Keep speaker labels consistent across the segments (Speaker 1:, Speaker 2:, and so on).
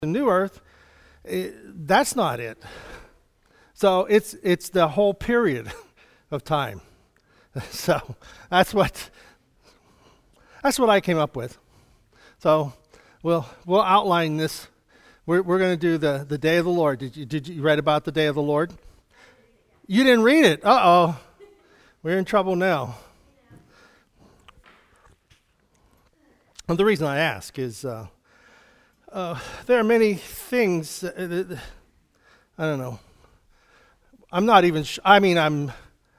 Speaker 1: the new earth, that's not it. So it's the whole period of time. So that's what I came up with. So we'll outline this. We're going to do the day of the Lord. Did you read about the day of the Lord? You didn't read it. Uh-oh. We're in trouble now. And the reason I ask is there are many things, I don't know. I'm not even, I'm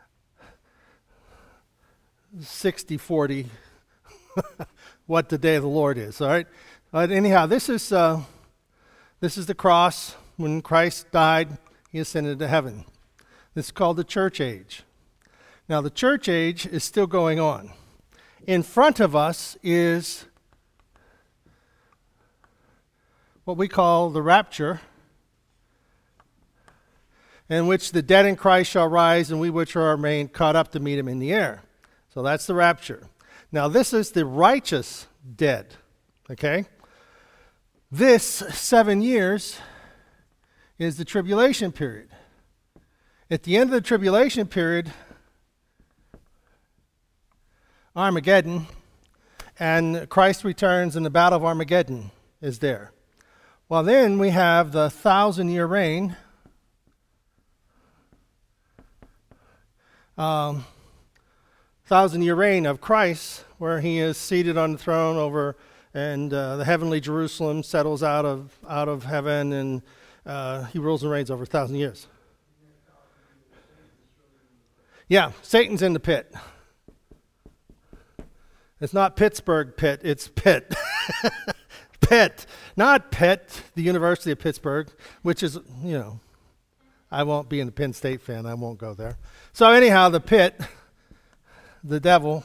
Speaker 1: 60-40 what the day of the Lord is, all right? But anyhow, this is the cross. When Christ died, he ascended to heaven. This is called the church age. Now, the church age is still going on. In front of us is what we call the rapture, in which the dead in Christ shall rise, and we which are remain caught up to meet him in the air. So that's the rapture. Now, this is the righteous dead, okay? This 7 years is the tribulation period. At the end of the tribulation period, Armageddon, and Christ returns, and the battle of Armageddon is there. Well, then we have the 1,000-year reign. 1,000-year reign of Christ, where he is seated on the throne over, and the heavenly Jerusalem settles out of heaven, and he rules and reigns over 1,000 years. Yeah, Satan's in the pit. It's not Pittsburgh pit, it's Pitt. Pitt, not Pitt, the University of Pittsburgh, which is, I won't be a Penn State fan, I won't go there. So anyhow, the pit, the devil,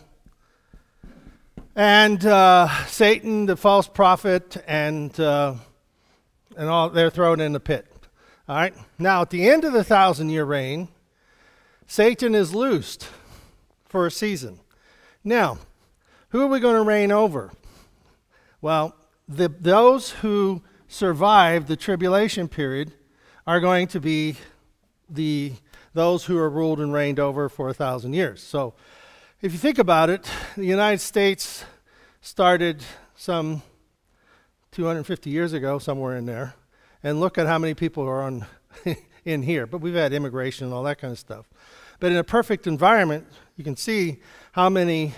Speaker 1: and Satan, the false prophet, and all, they're thrown in the pit. All right? Now, at the end of the 1,000-year reign, Satan is loosed for a season. Now, who are we going to reign over? Well, those who survive the tribulation period are going to be those who are ruled and reigned over for 1,000 years. So if you think about it, the United States started some 250 years ago, somewhere in there, and look at how many people are in here. But we've had immigration and all that kind of stuff. But in a perfect environment, you can see how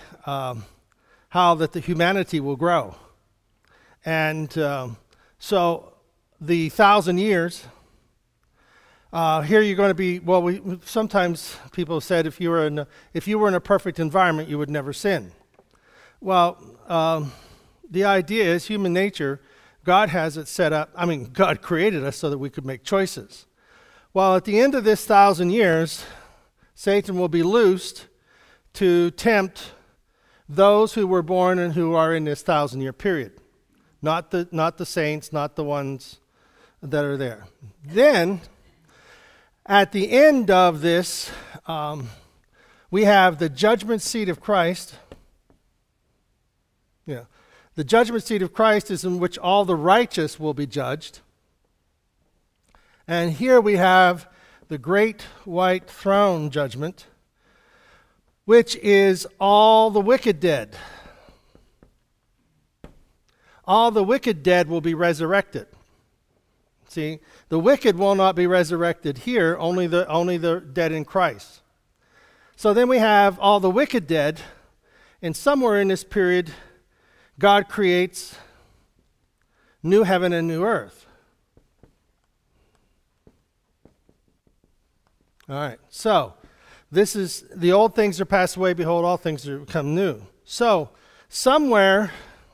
Speaker 1: that the humanity will grow. And so the 1,000 years, here you're going to be, sometimes people have said if you were in a perfect environment, you would never sin. Well, the idea is human nature, God has it set up, God created us so that we could make choices. Well, at the end of this 1,000 years, Satan will be loosed to tempt those who were born and who are in this 1,000-year period. Not the saints, not the ones that are there. Then, at the end of this, we have the judgment seat of Christ. Yeah. The judgment seat of Christ is in which all the righteous will be judged. And here we have the great white throne judgment, which is all the wicked dead. All the wicked dead will be resurrected. See, the wicked will not be resurrected here, only the dead in Christ. So then we have all the wicked dead, and somewhere in this period, God creates new heaven and new earth. All right, so this is, the old things are passed away, behold, all things are become new. So, somewhere,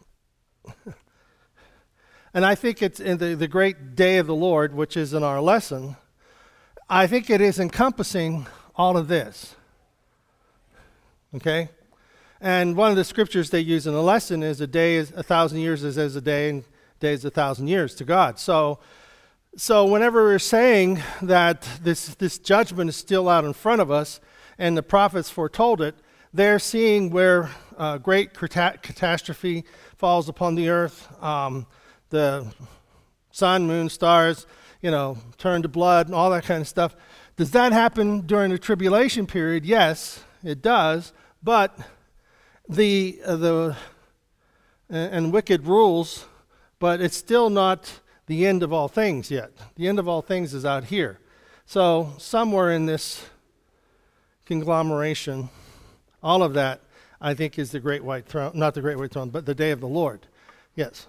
Speaker 1: and I think it's in the great day of the Lord, which is in our lesson, I think it is encompassing all of this. Okay? And one of the scriptures they use in the lesson is a day is 1,000 years is as a day, and day is 1,000 years to God. So whenever we're saying that this judgment is still out in front of us, and the prophets foretold it, they're seeing where great catastrophe falls upon the earth. The Sun, moon, stars, turn to blood and all that kind of stuff. Does that happen during the tribulation period? Yes, it does. But the wicked rules, but it's still not the end of all things yet. The end of all things is out here. So somewhere in this conglomeration, all of that, I think, is the great white throne, not the great white throne, but the day of the Lord. Yes.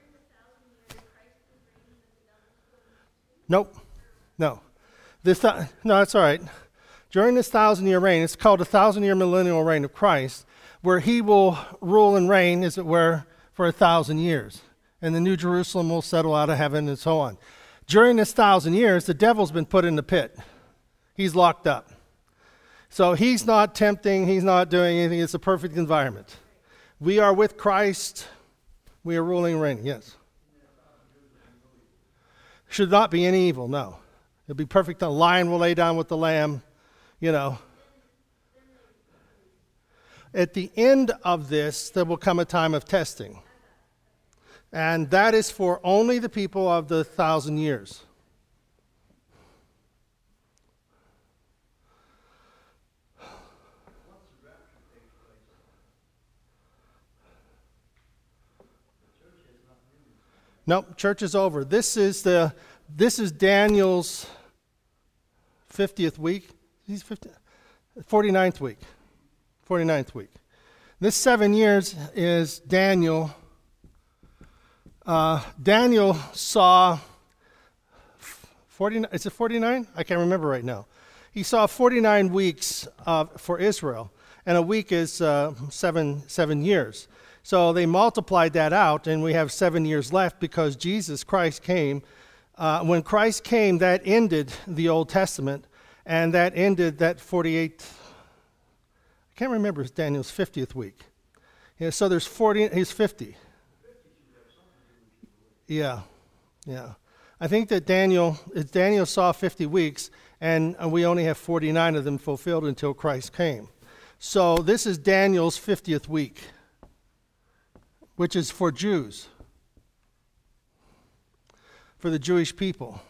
Speaker 1: Nope. No. No, that's all right. During this 1,000-year reign, it's called the 1,000-year millennial reign of Christ, where he will rule and reign, as it were, for 1,000 years. And the New Jerusalem will settle out of heaven and so on. During this 1,000 years, the devil's been put in the pit. He's locked up. So he's not tempting, he's not doing anything. It's a perfect environment. We are with Christ. We are ruling and reigning, yes. Should not be any evil, no. It'll be perfect. The lion will lay down with the lamb, At the end of this, there will come a time of testing. And that is for only the people of the 1,000 years. Nope, church is over. This is Daniel's 50th week. He's 49th week. 49th week. This 7 years is Daniel. Daniel saw 49. Is it 49? I can't remember right now. He saw 49 weeks for Israel, and a week is 7 years. So they multiplied that out, and we have 7 years left because Jesus Christ came. When Christ came, that ended the Old Testament, and that ended that 48. I can't remember. It's Daniel's 50th week. Yeah, so there's 40. He's 50. Yeah. I think that Daniel saw 50 weeks, and we only have 49 of them fulfilled until Christ came. So this is Daniel's 50th week, which is for Jews, for the Jewish people.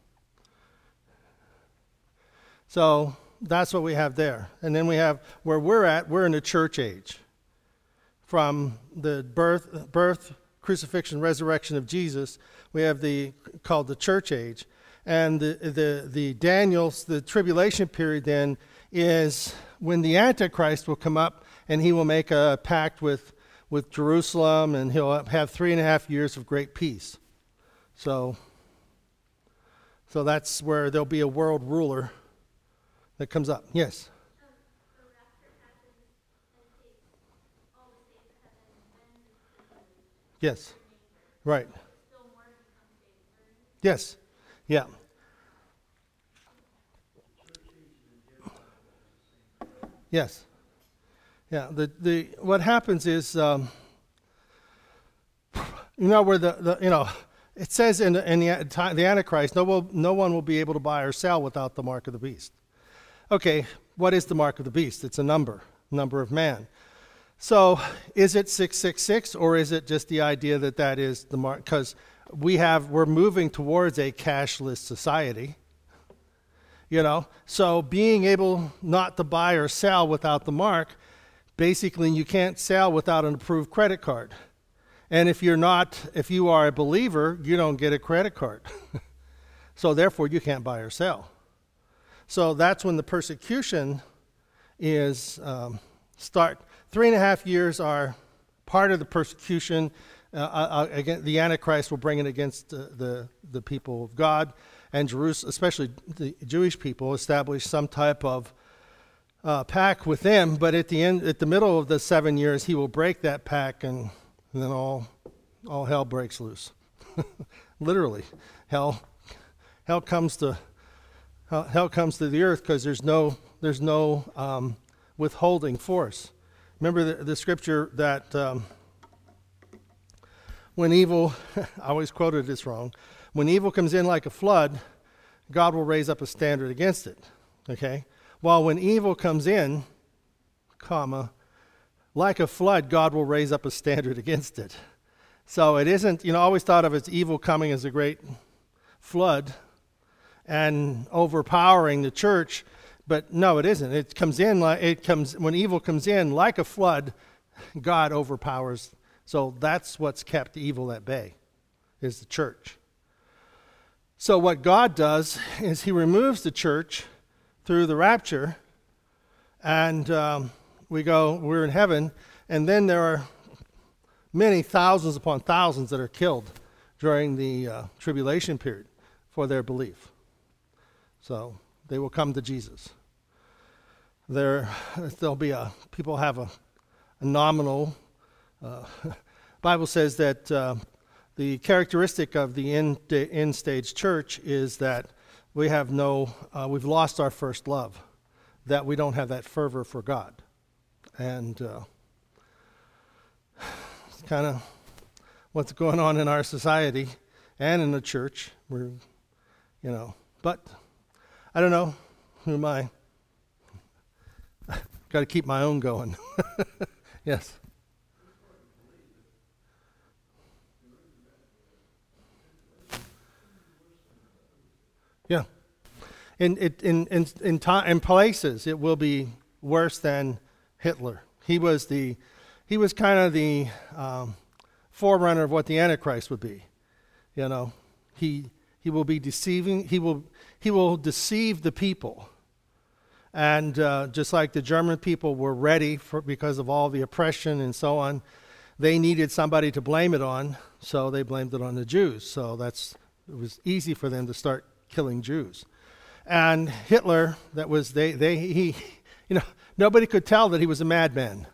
Speaker 1: So that's what we have there. And then we have where we're in the church age. From the birth, crucifixion, resurrection of Jesus, we have called the church age. And the Daniel's, the tribulation period then is when the Antichrist will come up and he will make a pact with Jerusalem, and he'll have 3.5 years of great peace. So that's where there'll be a world ruler that comes up. Yes? Yes. Right. Yes. Yeah. Yes. Yeah. The what happens is, where it says in the Antichrist, no one will be able to buy or sell without the mark of the beast. Okay, what is the mark of the beast? It's a number of man. So is it 666, or is it just the idea that is the mark? Because we're moving towards a cashless society, So being able not to buy or sell without the mark, basically you can't sell without an approved credit card. And if you are a believer, you don't get a credit card. So therefore you can't buy or sell. So that's when the persecution is start. 3.5 years are part of the persecution. Again, the Antichrist will bring it against the people of God, and Jerusalem, especially the Jewish people, establish some type of pact with them. But at the middle of the 7 years, he will break that pact, and then all hell breaks loose. Literally, hell comes to the earth because there's no withholding force. Remember the scripture that when evil, I always quoted this wrong, when evil comes in like a flood, God will raise up a standard against it. Okay? While when evil comes in, like a flood, God will raise up a standard against it. So it isn't, always thought of as evil coming as a great flood and overpowering the church, but no, it isn't. When evil comes in like a flood, God overpowers. So that's what's kept evil at bay, is the church. So what God does is he removes the church through the rapture, and we're in heaven, and then there are many thousands upon thousands that are killed during the tribulation period for their belief. So they will come to Jesus. There'll be people have a nominal. Bible says that the characteristic of the end stage church is that we've lost our first love, that we don't have that fervor for God, and it's kind of what's going on in our society and in the church. But I don't know. Who am I? Got to keep my own going. Yes. Yeah. In places, it will be worse than Hitler. He was kind of the forerunner of what the Antichrist would be. He will be deceiving. He will deceive the people. And just like the German people were ready because of all the oppression and so on, they needed somebody to blame it on, so they blamed it on the Jews. So it was easy for them to start killing Jews. And Hitler, nobody could tell that he was a madman.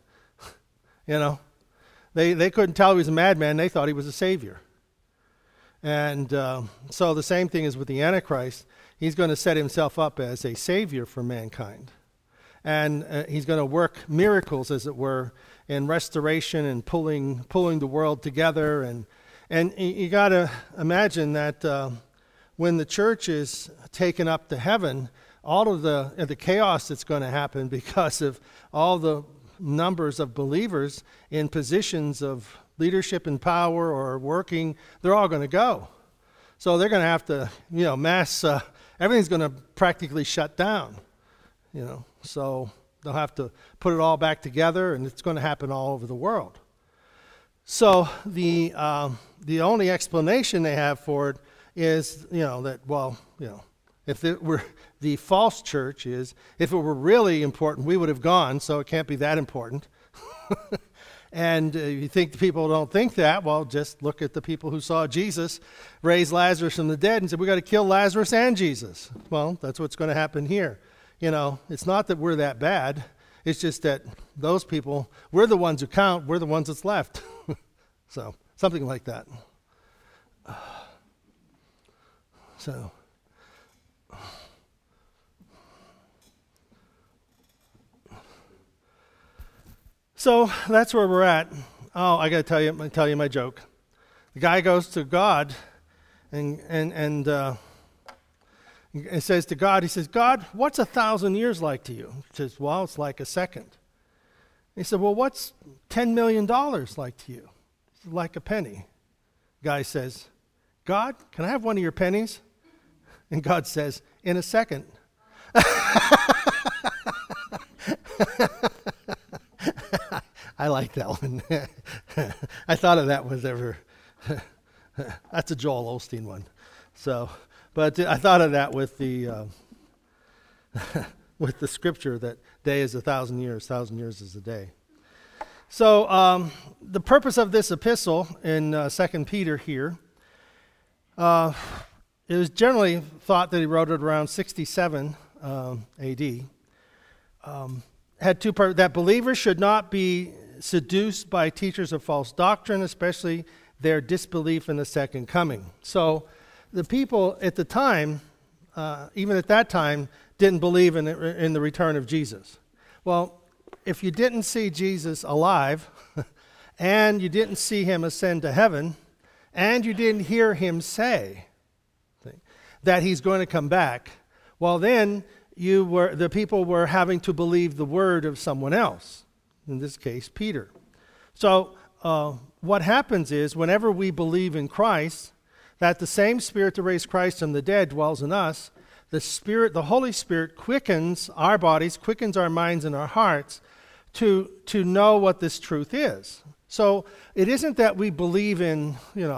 Speaker 1: They couldn't tell he was a madman. They thought he was a savior. And so the same thing is with the Antichrist. He's going to set himself up as a savior for mankind. And he's going to work miracles, as it were, in restoration and pulling the world together. And you got to imagine that when the church is taken up to heaven, all of the chaos that's going to happen because of all the numbers of believers in positions of leadership and power or working, they're all going to go. So they're going to have to, mass, everything's going to practically shut down, So they'll have to put it all back together, and it's going to happen all over the world. So the only explanation they have for it is, if it were the false church if it were really important, we would have gone, so it can't be that important. And you think the people don't think that, well, just look at the people who saw Jesus raise Lazarus from the dead and said, we got to kill Lazarus and Jesus. Well, that's what's going to happen here. It's not that we're that bad. It's just that those people, we're the ones who count, we're the ones that's left. So, something like that. So that's where we're at. Oh, I got to tell you my joke. The guy goes to God and says to God, he says, God, what's 1,000 years like to you? He says, well, it's like a second. He said, well, what's $10 million like to you? It's like a penny. Guy says, God, can I have one of your pennies? And God says, in a second. I like that one. I thought of that was that's a Joel Osteen one. So, but I thought of that with the with the scripture that day is 1,000 years, 1,000 years is a day. So the purpose of this epistle in 2 Peter here, it was generally thought that he wrote it around 67 A.D. Had two parts, that believers should not be seduced by teachers of false doctrine, especially their disbelief in the second coming. So the people at the time, even at that time, didn't believe in the return of Jesus. Well, if you didn't see Jesus alive, and you didn't see him ascend to heaven, and you didn't hear him say that he's going to come back, well then the people were having to believe the word of someone else, in this case Peter. So what happens is whenever we believe in Christ, that the same Spirit that raised Christ from the dead dwells in us. The Holy Spirit quickens our bodies, quickens our minds and our hearts to know what this truth is. So it isn't that we believe in,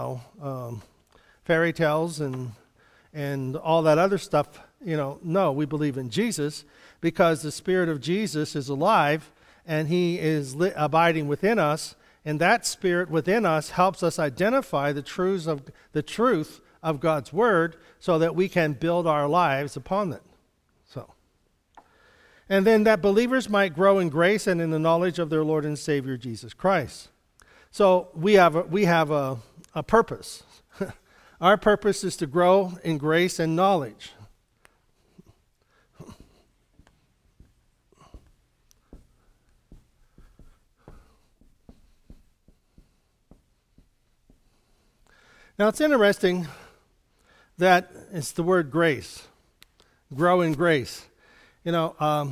Speaker 1: fairy tales and all that other stuff. No, we believe in Jesus because the Spirit of Jesus is alive and He is abiding within us. And that Spirit within us helps us identify the truth of God's Word so that we can build our lives upon it. And then that believers might grow in grace and in the knowledge of their Lord and Savior Jesus Christ. So we have a purpose. Our purpose is to grow in grace and knowledge. Now it's interesting that it's the word grace, grow in grace. I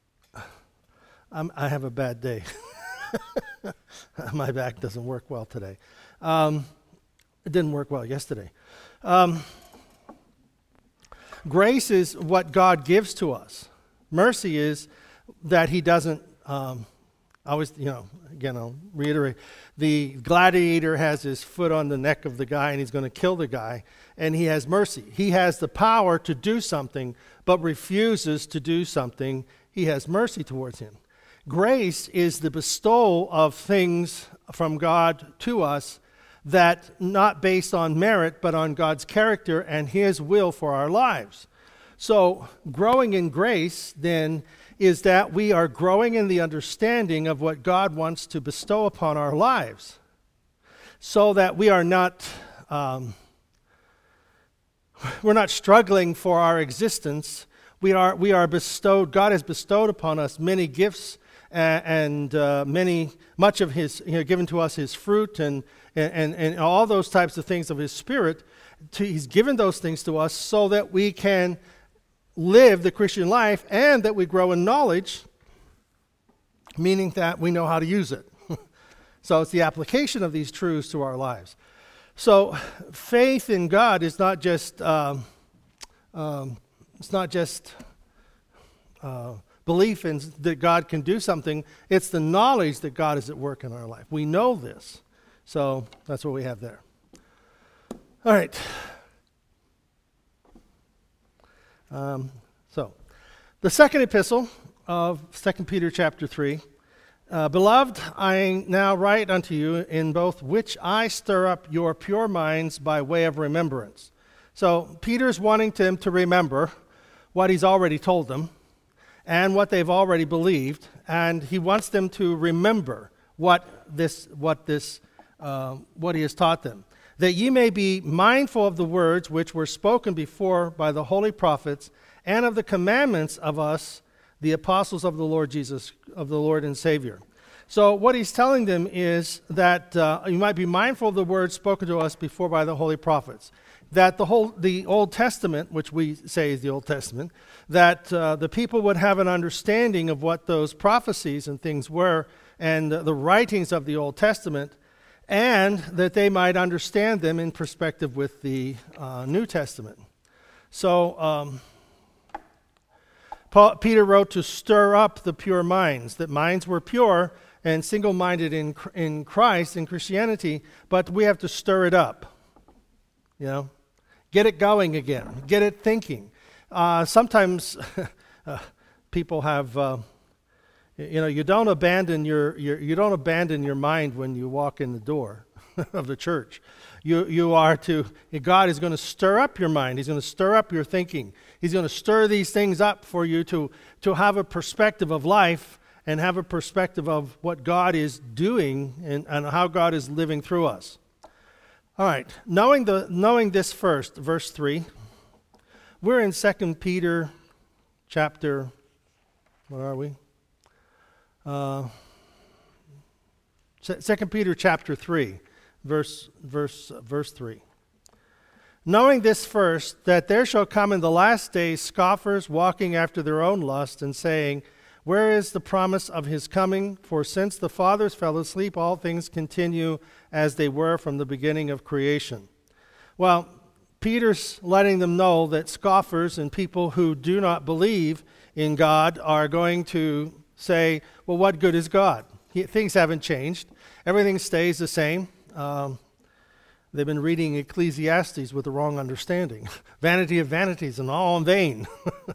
Speaker 1: have a bad day. My back doesn't work well today. It didn't work well yesterday. Grace is what God gives to us. Mercy is that He doesn't always, again, I'll reiterate, the gladiator has his foot on the neck of the guy and he's going to kill the guy, and he has mercy. He has the power to do something, but refuses to do something. He has mercy towards him. Grace is the bestowal of things from God to us that not based on merit, but on God's character and His will for our lives. So growing in grace, then, is that we are growing in the understanding of what God wants to bestow upon our lives, so that we are not we're not struggling for our existence. We are bestowed. God has bestowed upon us many gifts and much of His, given to us His fruit and all those types of things of His Spirit. He's given those things to us so that we can live the Christian life and that we grow in knowledge, meaning that we know how to use it. So it's the application of these truths to our lives. So faith in God is not just belief in that God can do something. It's the knowledge that God is at work in our life. We know this. So that's what we have there. All right. So the second epistle of 2 Peter chapter 3. Beloved, I now write unto you in both which I stir up your pure minds by way of remembrance. So Peter's wanting them to remember what he's already told them and what they've already believed, and he wants them to remember what he has taught them. That ye may be mindful of the words which were spoken before by the holy prophets, and of the commandments of us, the apostles of the Lord Jesus, of the Lord and Savior. So what he's telling them is that you might be mindful of the words spoken to us before by the holy prophets. That the Old Testament, which we say is the Old Testament, that the people would have an understanding of what those prophecies and things were, and the writings of the Old Testament, and that they might understand them in perspective with the New Testament. So Peter wrote to stir up the pure minds, that minds were pure and single-minded in Christ, in Christianity, but we have to stir it up, Get it going again, get it thinking. Sometimes people have, you don't abandon your mind when you walk in the door of the church. God is going to stir up your mind. He's going to stir up your thinking. He's going to stir these things up for you to have a perspective of life and have a perspective of what God is doing and how God is living through us. All right, knowing this first, verse 3, we're in 2 Peter chapter, what are we? 2 Peter chapter 3, verse 3. Knowing this first, that there shall come in the last days scoffers walking after their own lust, and saying, Where is the promise of his coming? For since the fathers fell asleep, all things continue as they were from the beginning of creation. Well, Peter's letting them know that scoffers and people who do not believe in God are going to say, well, what good is God? Things haven't changed. Everything stays the same. They've been reading Ecclesiastes with the wrong understanding. Vanity of vanities and all in vain.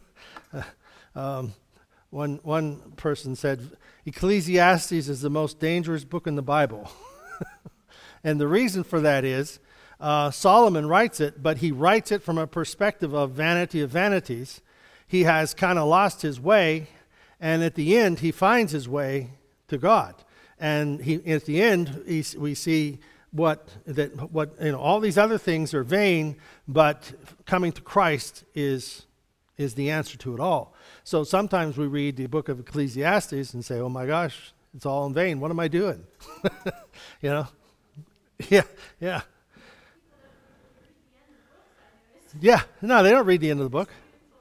Speaker 1: One person said, Ecclesiastes is the most dangerous book in the Bible. And the reason for that is, Solomon writes it, but he writes it from a perspective of vanity of vanities. He has kind of lost his way, and at the end, he finds his way to God. And at the end, we see what all these other things are vain, but coming to Christ is the answer to it all. So sometimes we read the book of Ecclesiastes and say, oh my gosh, it's all in vain. What am I doing? Yeah. Yeah, no, they don't read the end of the book.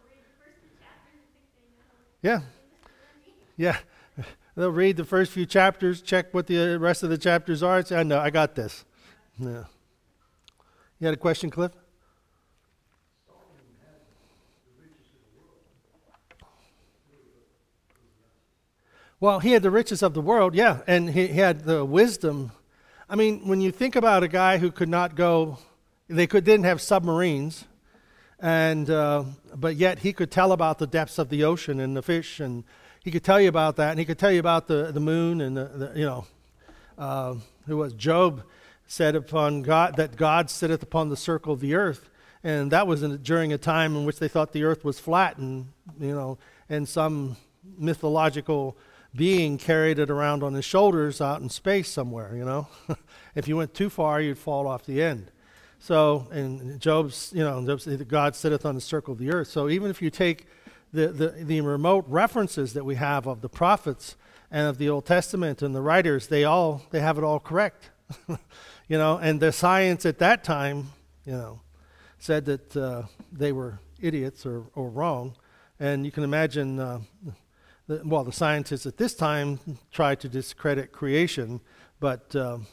Speaker 1: Yeah. They'll read the first few chapters, check what the rest of the chapters are, and say, no, I got this. Yeah. You had a question, Cliff? Well, he had the riches of the world, yeah, and he had the wisdom. I mean, when you think about a guy who could not go, didn't have submarines, and but yet he could tell about the depths of the ocean and the fish, and he could tell you about that, and he could tell you about the moon and who was Job said upon God that God sitteth upon the circle of the earth, and that was during a time in which they thought the earth was flat, and and some mythological being carried it around on his shoulders out in space somewhere. If you went too far, you'd fall off the end. So, and Job's, God sitteth on the circle of the earth. So even if you take the remote references that we have of the prophets and of the Old Testament and the writers, they have it all correct. And the science at that time, said that they were idiots or wrong. And you can imagine, the scientists at this time tried to discredit creation, but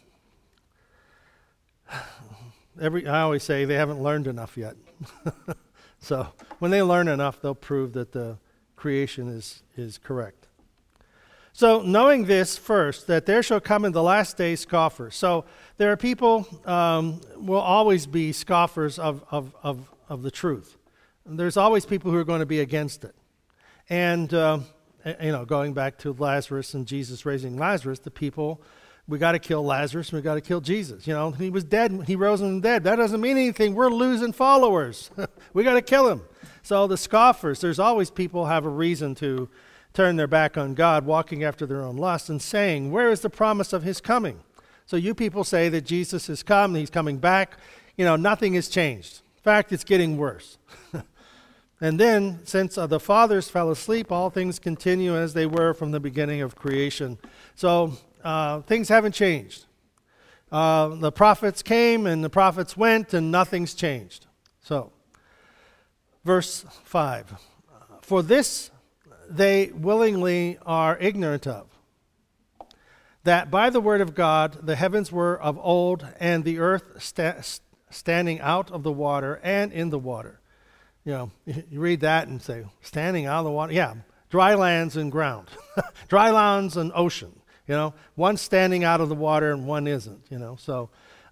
Speaker 1: I always say they haven't learned enough yet. So when they learn enough, they'll prove that the creation is correct. So knowing this first, that there shall come in the last days scoffers. So there are people will always be scoffers of the truth. There's always people who are going to be against it. And going back to Lazarus and Jesus raising Lazarus, the people, we got to kill Lazarus and we got to kill Jesus. He was dead, he rose from the dead. That doesn't mean anything. We're losing followers. We got to kill him. So the scoffers, there's always people have a reason to turn their back on God, walking after their own lust and saying, where is the promise of his coming? So you people say that Jesus has come, he's coming back. Nothing has changed. In fact, it's getting worse. And then, since the fathers fell asleep, all things continue as they were from the beginning of creation. So things haven't changed. The prophets came and the prophets went and nothing's changed. So, verse 5. For this they willingly are ignorant of, that by the word of God the heavens were of old, and the earth standing out of the water and in the water. You read that and say, standing out of the water. Yeah, dry lands and ground. Dry lands and ocean. One's standing out of the water and one isn't. So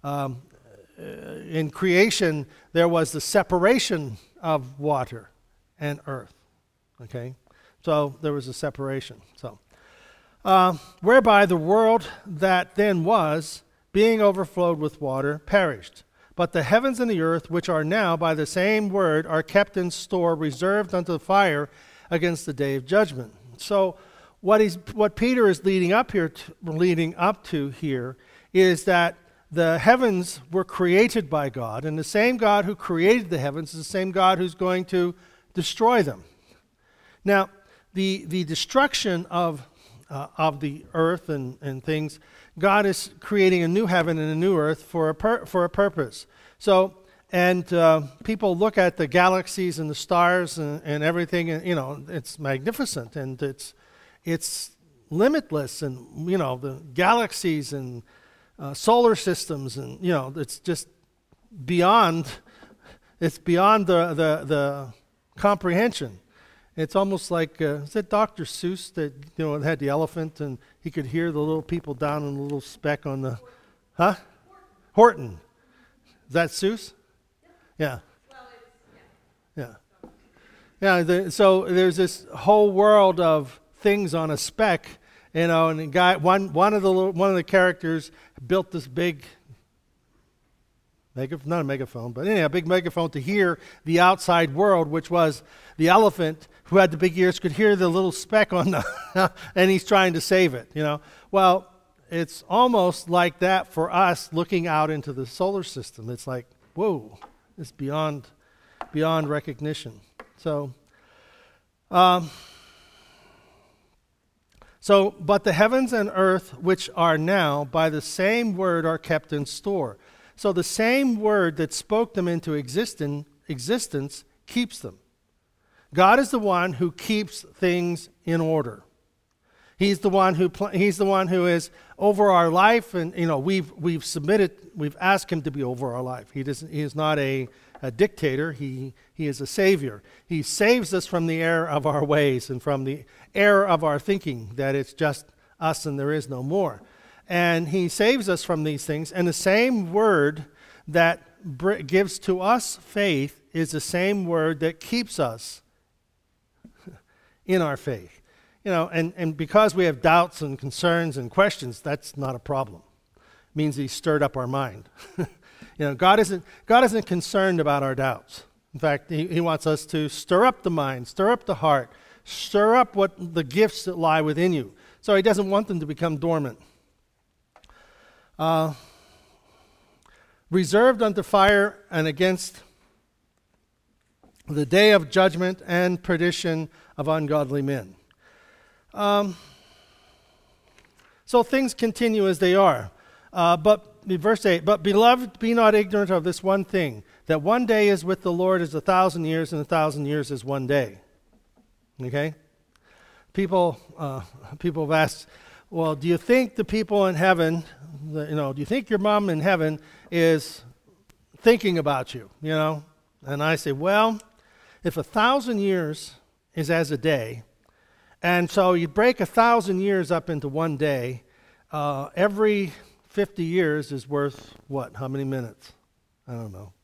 Speaker 1: in creation, there was the separation of water and earth. Okay? So there was a separation. So whereby the world that then was, being overflowed with water, perished. But the heavens and the earth, which are now by the same word, are kept in store, reserved unto the fire against the day of judgment. So what Peter is leading up to here is that the heavens were created by God, and the same God who created the heavens is the same God who's going to destroy them. Now, the destruction of the earth and things, God is creating a new heaven and a new earth for a purpose. So, and people look at the galaxies and the stars and everything, and it's magnificent, and it's limitless, and the galaxies and solar systems, and it's just beyond. It's beyond the comprehension. It's almost like is it Dr. Seuss that had the elephant and he could hear the little people down in the little speck on the, huh? Horton. Is that Seuss? Yeah. Yeah. Yeah. So there's this whole world of things on a speck, and the guy, one of the characters built this big not a megaphone, but anyhow, a big megaphone to hear the outside world, which was the elephant who had the big ears could hear the little speck on the, and he's trying to save it. Well, it's almost like that for us looking out into the solar system. It's like, whoa, it's beyond recognition. So, but the heavens and earth, which are now, by the same word are kept in store. So the same word that spoke them into existence keeps them. God is the one who keeps things in order. He's the one who is over our life, and we've asked him to be over our life. He is not a dictator. He is a savior. He saves us from the error of our ways and from the error of our thinking that it's just us and there is no more. And he saves us from these things. And the same word that gives to us faith is the same word that keeps us in our faith. And because we have doubts and concerns and questions, that's not a problem. It means he stirred up our mind. God isn't concerned about our doubts. In fact, he wants us to stir up the mind, stir up the heart, stir up what the gifts that lie within you. So he doesn't want them to become dormant. Reserved unto fire and against the day of judgment and perdition of ungodly men. So things continue as they are. But verse 8, but beloved, be not ignorant of this one thing, that one day is with the Lord as 1,000 years, and 1,000 years is one day. Okay? People have asked, well, do you think the people in heaven, do you think your mom in heaven is thinking about you, And I say, well, if 1,000 years is as a day, and so you break 1,000 years up into one day, every 50 years is worth what? How many minutes? I don't know.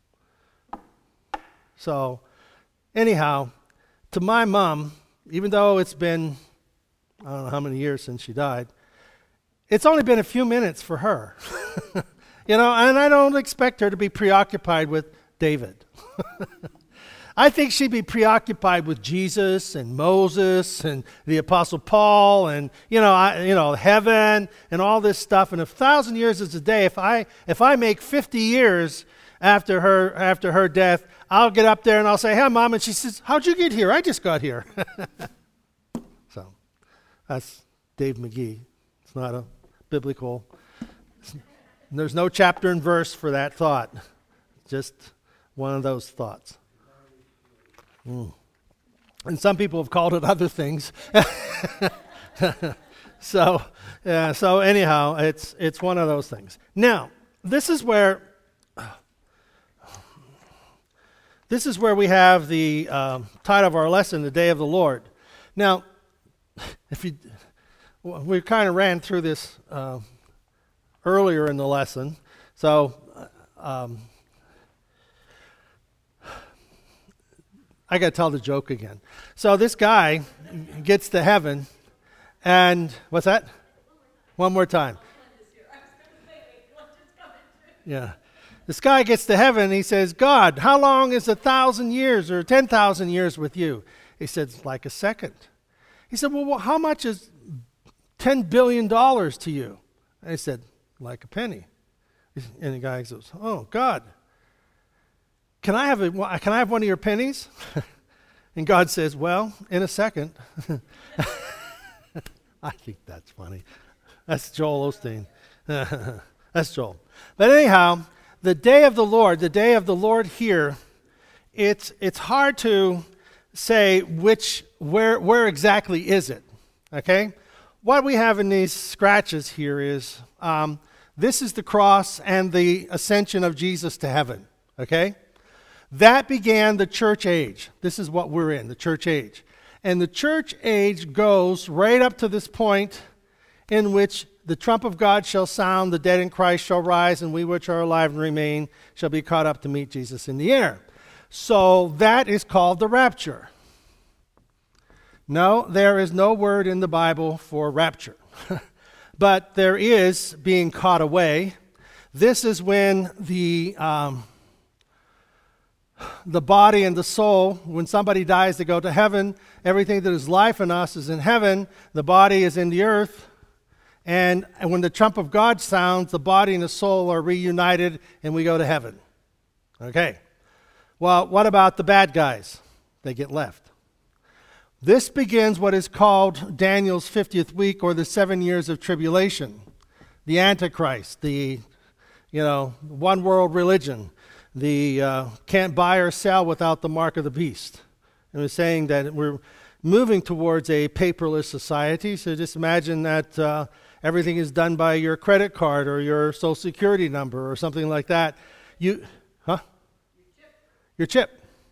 Speaker 1: So anyhow, to my mom, even though it's been, I don't know how many years since she died, it's only been a few minutes for her. And I don't expect her to be preoccupied with David. I think she'd be preoccupied with Jesus and Moses and the Apostle Paul and heaven and all this stuff. And 1,000 years is a day. If I make 50 years after her death, I'll get up there and I'll say, "Hey, Mom," and she says, "How'd you get here?" "I just got here." So that's Dave McGee. It's not a biblical. There's no chapter and verse for that thought. Just one of those thoughts. And some people have called it other things. So anyhow, it's one of those things. Now, this is where we have the title of our lesson, The Day of the Lord. Now, we kind of ran through this earlier in the lesson, so I got to tell the joke again. So this guy gets to heaven, and what's that? One more time. Yeah. This guy gets to heaven, and he says, "God, how long is 1,000 years or 10,000 years with you?" He said, "It's like a second." He said, "Well, how much is $10 billion to you?" And he said, "Like a penny." And the guy goes, "Oh, God, can I have one of your pennies?" And God says, "Well, in a second." I think that's funny. That's Joel Osteen. That's Joel. But anyhow, the day of the Lord here, it's hard to say where exactly is it. Okay? What we have in these scratches here is this is the cross and the ascension of Jesus to heaven. Okay? That began the church age. This is what we're in, the church age. And the church age goes right up to this point in which the trump of God shall sound, the dead in Christ shall rise, and we which are alive and remain shall be caught up to meet Jesus in the air. So that is called the rapture. No, there is no word in the Bible for rapture. But there is being caught away. This is when the body and the soul, when somebody dies, they go to heaven. Everything that is life in us is in heaven. The body is in the earth. And when the trump of God sounds, the body and the soul are reunited, and we go to heaven. Okay. Well, what about the bad guys? They get left. This begins what is called Daniel's 50th week, or the 7 years of tribulation. The Antichrist, the one world religion, the can't buy or sell without the mark of the beast. And we're saying that we're moving towards a paperless society. So just imagine that everything is done by your credit card or your social security number or something like that. Your chip.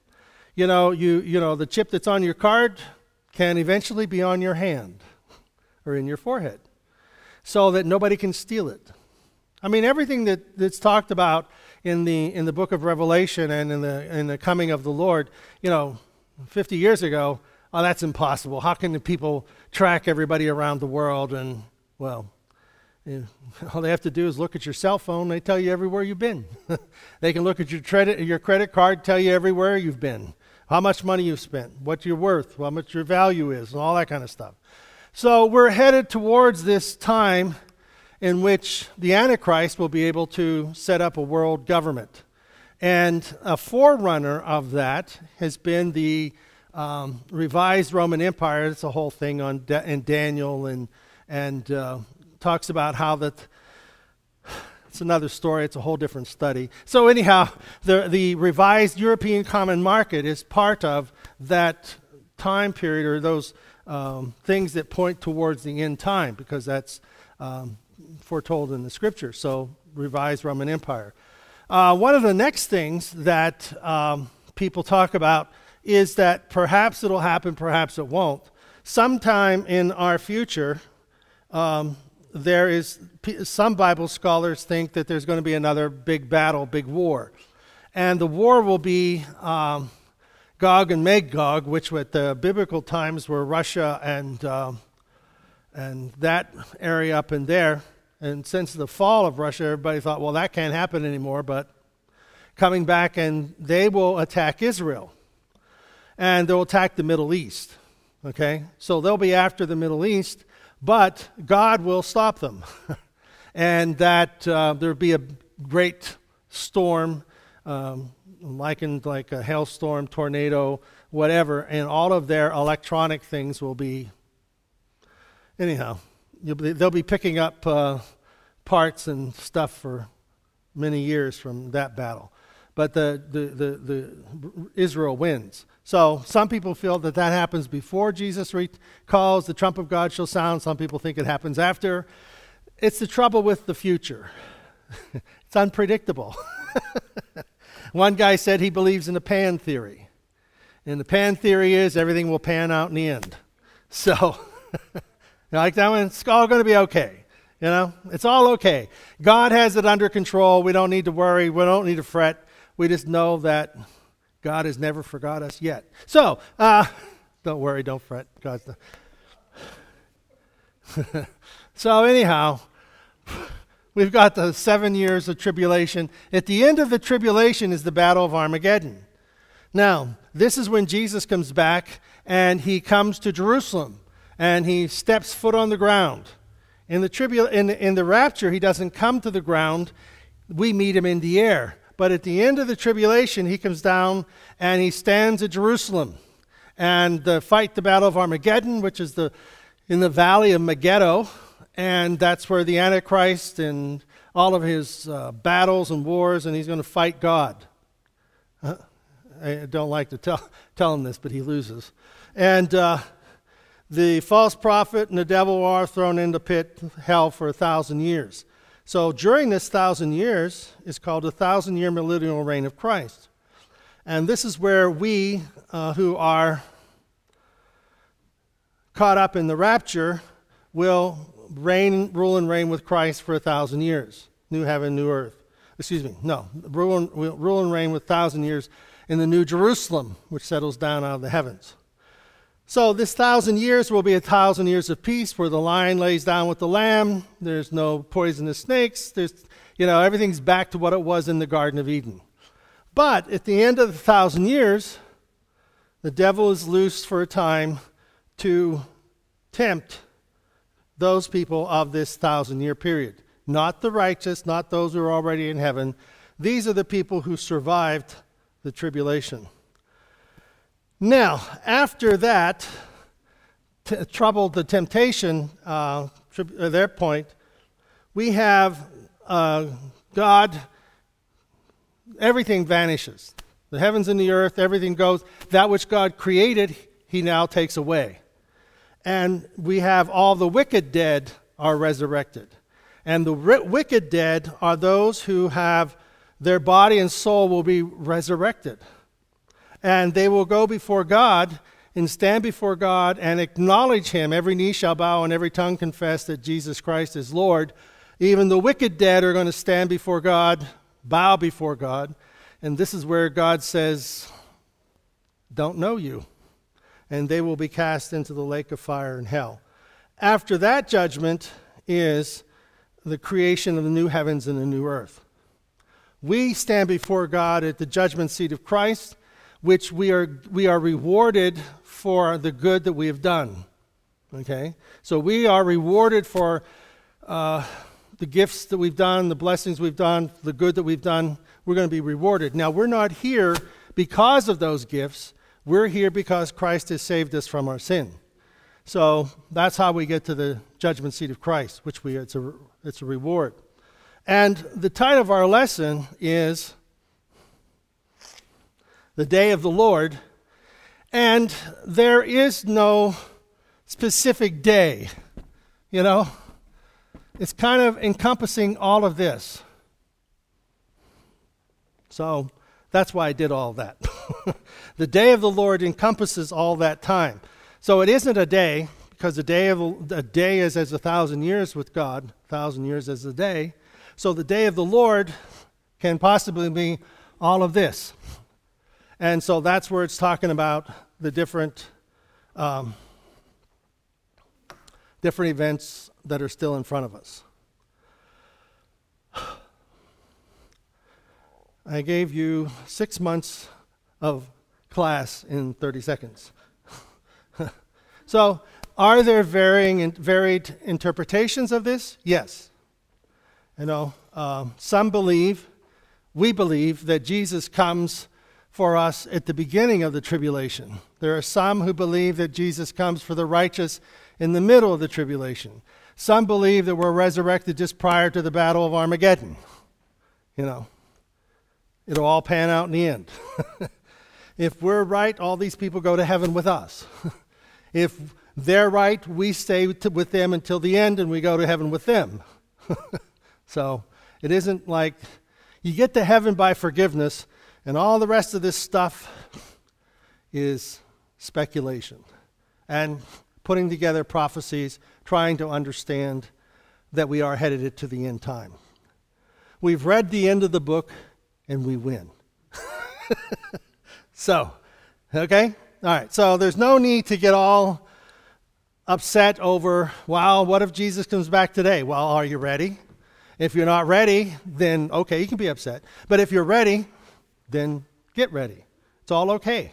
Speaker 1: The chip that's on your card can eventually be on your hand or in your forehead, so that nobody can steal it. I mean, everything that's talked about in the book of Revelation and in the coming of the Lord, 50 years ago, oh, that's impossible. How can the people track everybody around the world? And, well, all they have to do is look at your cell phone. They tell you everywhere you've been. They can look at your credit card, tell you everywhere you've been, how much money you've spent, what you're worth, how much your value is, and all that kind of stuff. So we're headed towards this time in which the Antichrist will be able to set up a world government. And a forerunner of that has been the revised Roman Empire. It's a whole thing in Daniel and talks about how that. It's another story. It's a whole different study. So anyhow, the revised European Common Market is part of that time period, or those things that point towards the end time, because that's foretold in the Scripture. So revised Roman Empire. One of the next things that people talk about is that perhaps it'll happen, perhaps it won't. Sometime in our future, some Bible scholars think that there's going to be another big battle, big war. And the war will be Gog and Magog, which at the biblical times were Russia and that area up in there. And since the fall of Russia, everybody thought, well, that can't happen anymore. But coming back, and they will attack Israel. And they'll attack the Middle East. Okay? So they'll be after the Middle East. But God will stop them. And that there'll be a great storm, likened like a hailstorm, tornado, whatever, and all of their electronic things will be, anyhow, they'll be picking up parts and stuff for many years from that battle. But the Israel wins. So some people feel that happens before Jesus calls, the trump of God shall sound. Some people think it happens after. It's the trouble with the future. It's unpredictable. One guy said he believes in the pan theory. And the pan theory is everything will pan out in the end. So, like that one, it's all going to be okay. It's all okay. God has it under control. We don't need to worry. We don't need to fret. We just know that God has never forgot us yet. So, don't worry, don't fret. So anyhow, we've got the 7 years of tribulation. At the end of the tribulation is the Battle of Armageddon. Now, this is when Jesus comes back, and he comes to Jerusalem, and he steps foot on the ground. In the rapture, he doesn't come to the ground. We meet him in the air. But at the end of the tribulation, he comes down and he stands at Jerusalem and fight the Battle of Armageddon, which is in the valley of Megiddo, and that's where the Antichrist and all of his battles and wars, and he's going to fight God. I don't like to tell him this, but he loses. And The false prophet and the devil are thrown into pit hell for 1,000 years. So during this 1,000 years is called the 1,000-year millennial reign of Christ. And this is where we who are caught up in the rapture will rule and reign with Christ for 1,000 years. New heaven, new earth. Rule and reign with 1,000 years in the New Jerusalem, which settles down out of the heavens. So this 1,000 years will be 1,000 years of peace, where the lion lays down with the lamb. There's no poisonous snakes. Everything's back to what it was in the Garden of Eden. But at the end of the 1,000 years, the devil is loosed for a time to tempt those people of this 1,000-year period. Not the righteous, not those who are already in heaven. These are the people who survived the tribulation. Now, after that, the temptation, their point, we have God, everything vanishes. The heavens and the earth, everything goes. That which God created, he now takes away. And we have all the wicked dead are resurrected. And the wicked dead are those who have their body and soul will be resurrected. And they will go before God and stand before God and acknowledge him. Every knee shall bow and every tongue confess that Jesus Christ is Lord. Even the wicked dead are going to stand before God, bow before God. And this is where God says, don't know you. And they will be cast into the lake of fire and hell. After that judgment is the creation of the new heavens and the new earth. We stand before God at the judgment seat of Christ, which we are rewarded for the good that we have done. Okay? So we are rewarded for the gifts that we've done, the blessings we've done, the good that we've done. We're going to be rewarded. Now, we're not here because of those gifts. We're here because Christ has saved us from our sin. So that's how we get to the judgment seat of Christ, which it's a reward. And the title of our lesson is The Day of the Lord. And there is no specific day, It's kind of encompassing all of this. So that's why I did all that. The day of the Lord encompasses all that time. So it isn't a day, because a day is as 1,000 years with God, 1,000 years as a day. So the day of the Lord can possibly be all of this. And so that's where it's talking about the different events that are still in front of us. I gave you 6 months of class in 30 seconds. So, are there varied interpretations of this? Yes. We believe that Jesus comes for us at the beginning of the tribulation. There are some who believe that Jesus comes for the righteous in the middle of the tribulation. Some believe that we're resurrected just prior to the Battle of Armageddon. It'll all pan out in the end. If we're right, all these people go to heaven with us. If they're right, we stay with them until the end and we go to heaven with them. So it isn't like you get to heaven by forgiveness and all the rest of this stuff is speculation and putting together prophecies, trying to understand that we are headed to the end time. We've read the end of the book and we win. So, okay? All right, so there's no need to get all upset over, well, what if Jesus comes back today? Well, are you ready? If you're not ready, then okay, you can be upset. But if you're ready, then get ready. It's all okay.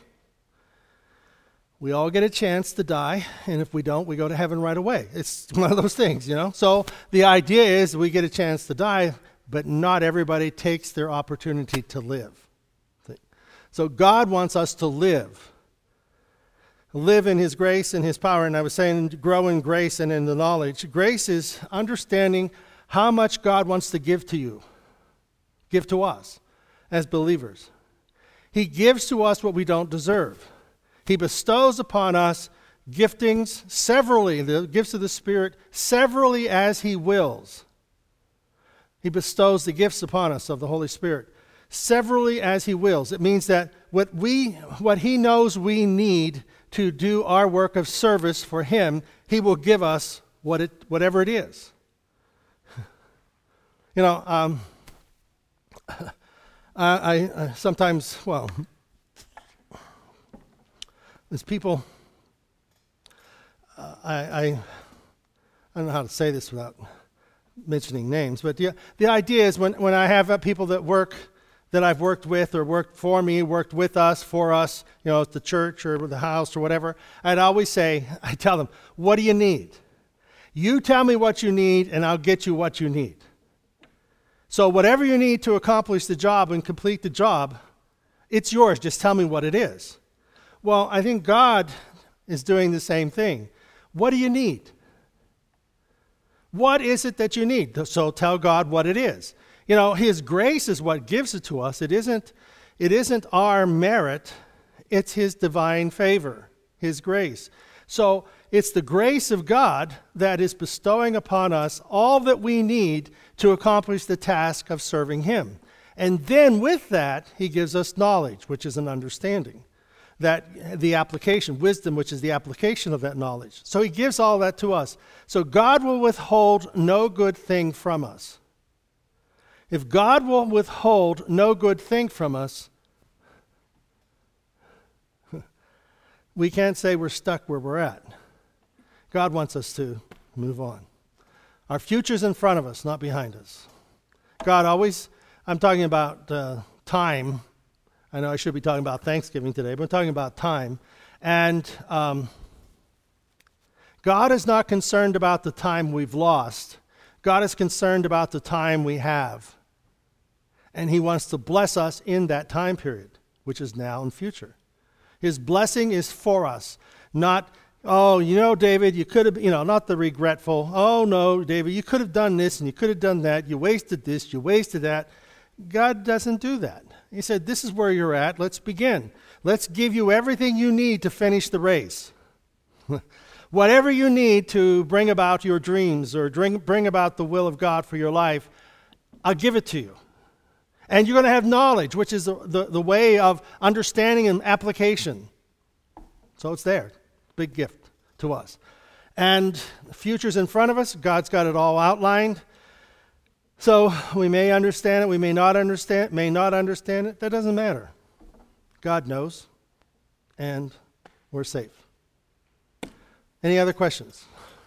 Speaker 1: We all get a chance to die, and if we don't, we go to heaven right away. It's one of those things, So the idea is we get a chance to die, but not everybody takes their opportunity to live. So God wants us to live in his grace and his power. And I was saying grow in grace and in the knowledge. Grace is understanding how much God wants to give to you, give to us as believers. He gives to us what we don't deserve. He bestows upon us giftings severally, the gifts of the Spirit, severally as he wills. He bestows the gifts upon us of the Holy Spirit, severally as he wills. It means that what he knows we need to do our work of service for him, he will give us whatever it is. I sometimes, there's people, I don't know how to say this without mentioning names, but the idea is when I have people that I've worked with or worked for me, worked with us, for us, at the church or the house or whatever, I tell them, what do you need? You tell me what you need and I'll get you what you need. So whatever you need to accomplish the job and complete the job, it's yours. Just tell me what it is. Well, I think God is doing the same thing. What do you need? What is it that you need? So tell God what it is. His grace is what gives it to us. It isn't our merit. It's his divine favor, his grace. So it's the grace of God that is bestowing upon us all that we need to accomplish the task of serving him. And then with that, he gives us knowledge, which is an understanding. That the application, wisdom, which is the application of that knowledge. So he gives all that to us. So God will withhold no good thing from us. If God will withhold no good thing from us, we can't say we're stuck where we're at. God wants us to move on. Our future's in front of us, not behind us. God always, I'm talking about time. I know I should be talking about Thanksgiving today, but I'm talking about time. And God is not concerned about the time we've lost. God is concerned about the time we have. And he wants to bless us in that time period, which is now and future. His blessing is for us, not, David, you could have, not the regretful, oh, no, David, you could have done this and you could have done that. You wasted this, you wasted that. God doesn't do that. He said, this is where you're at. Let's begin. Let's give you everything you need to finish the race. Whatever you need to bring about your dreams or bring about the will of God for your life, I'll give it to you. And you're going to have knowledge, which is the way of understanding and application. So it's there. Big gift to us. And the future's in front of us. God's got it all outlined. So we may understand it, we may not understand it. That doesn't matter. God knows, and we're safe. Any other questions?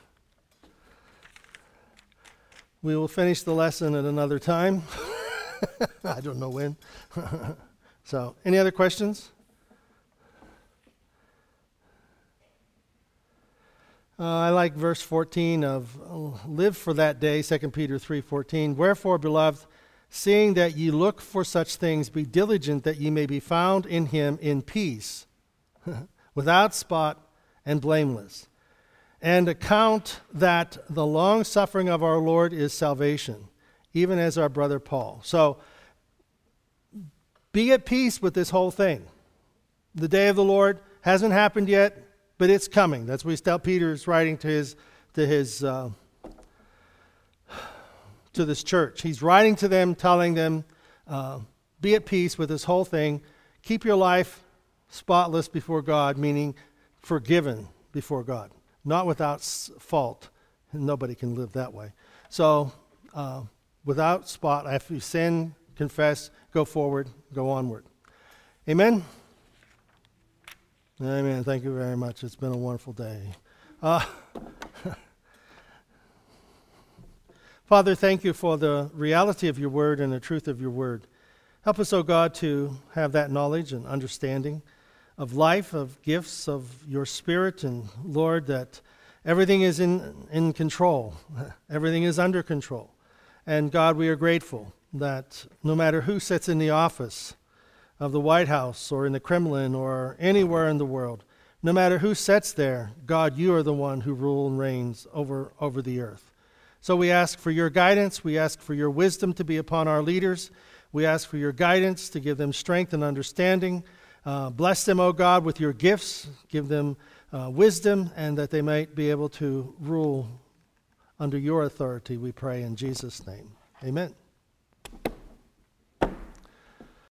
Speaker 1: We will finish the lesson at another time. I don't know when. So, any other questions? I like verse 14 of live for that day, 2 Peter 3:14. Wherefore, beloved, seeing that ye look for such things, be diligent that ye may be found in him in peace, without spot and blameless. And account that the long suffering of our Lord is salvation, even as our brother Paul. So, be at peace with this whole thing. The day of the Lord hasn't happened yet, but it's coming. That's what Peter's writing to this church. He's writing to them, telling them, be at peace with this whole thing. Keep your life spotless before God, meaning forgiven before God, not without fault. Nobody can live that way. So, without spot, if you sin, confess, go forward, go onward. Amen? Amen. Thank you very much. It's been a wonderful day. Father, thank you for the reality of your word and the truth of your word. Help us, O God, to have that knowledge and understanding of life, of gifts, of your spirit, and Lord, that everything is in control. Everything is under control. And God, we are grateful that no matter who sits in the office of the White House or in the Kremlin or anywhere in the world, no matter who sits there, God, you are the one who rules and reigns over the earth. So we ask for your guidance. We ask for your wisdom to be upon our leaders. We ask for your guidance to give them strength and understanding. Bless them, O God, with your gifts. Give them wisdom, and that they might be able to rule under your authority, we pray in Jesus' name. Amen.